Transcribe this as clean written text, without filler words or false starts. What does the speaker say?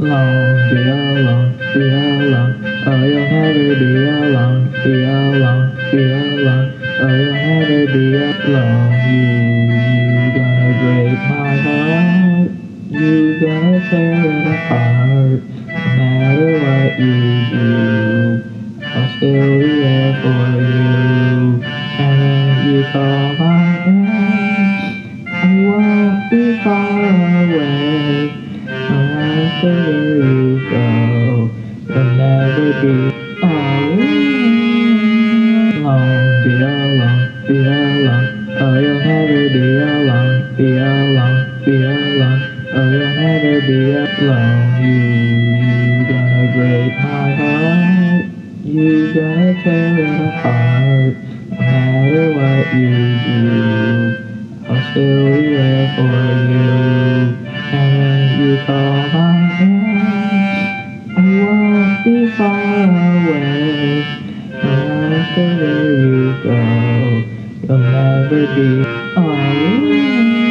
alone, be alone, be alone. Oh, you'll never be alone, be alone, be alone. Oh, you'll never be alone. You gonna break my heart. You gonna tear it apart. No matter what you do, I'll still be there for you. And when you call my name, I won't be far away. No matter where you go, you'll never be alone. Be alone, be alone. Oh, you'll never be alone. Be alone, be alone. Oh, you'll never be alone. You gonna break my heart. You gonna tear it apart. No matter what you do, I'll still be there for you. And when you call my name, I won't be far away. No matter where you go, you'll never be alone.